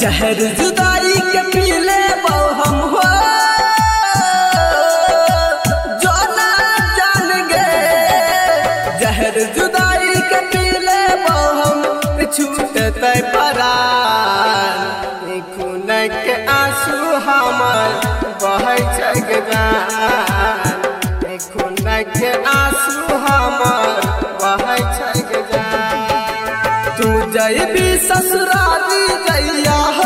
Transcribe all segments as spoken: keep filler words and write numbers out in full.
जहर जुदाई के पीले बहु हम हो जो ना जान गए। जहर जुदाई के पीले बहु हम छूटते परान खून के आंसू हमर बहै छै जान। खून के आंसू हमर बहै छै जान। तू जइबी ससुराली जइया हो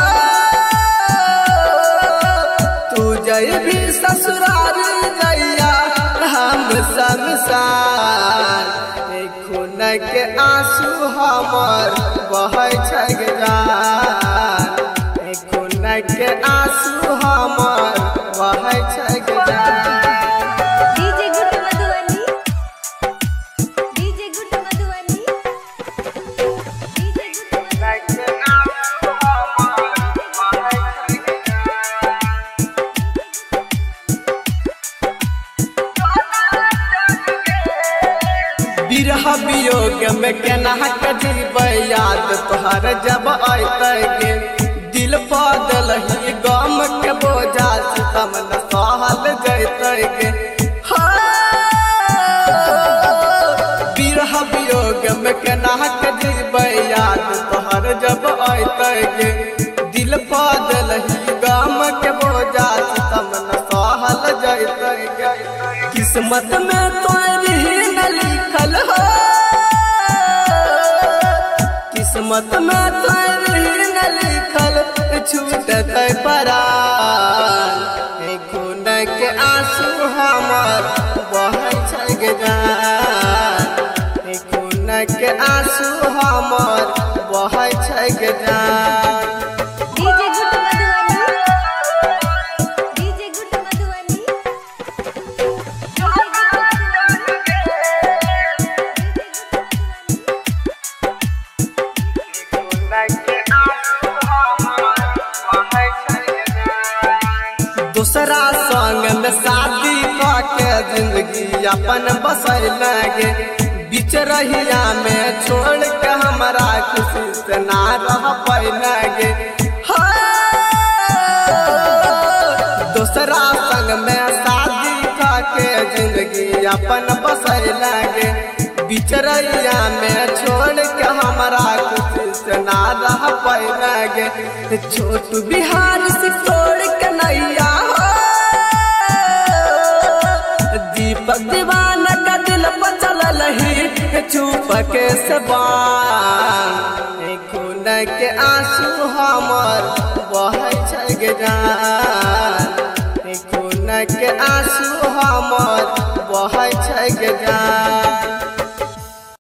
तू जइबी ससुराली जइया हम संसार। खून के आंसू हमर बहै छै जान। खून के आंसू हमर बहै छै जान। डीजे गुड मधुबनी डीजे गुड मधुबनी डीजे गुड बिरह वियोग में केना कजीबै याद तोहर जब अतै। दिल बदल ही गम के बोझा सितम न सहल जैतै गे। बिरह वियोग में केना कजीबै याद तोहर जब अतै गे। दिल बदल ही गम के बोझा सितम न सहल जैतै गे। किस्मत में तोरी न लिखल हो किस्मत में तोरी न लिखल छूटते परान। खून के आंसू हमर बहै छै जान। खून के आंसू हमर बहै छै जान। डीजे गुड मधुबनी डीजे गुड मधुबनी दूसरा संग में शादी के जिंदगी अपन बसै लगे। बीच रहिया में छोड़ के हमरा खुशी से ना रह पैलगे। दूसरा संग में शादी के जिंदगी अपन बसै लगे। बीच रहिया में छोड़ के हमरा खुशी से ना रह पैलगे। छोटू बिहार से छोड़ के नैया दीपक दीवाना का दिल पर चलल ही चुप के सबान। खून के आंसू हमर बहै छै जान। खून के आंसू हमर बहै छै जान।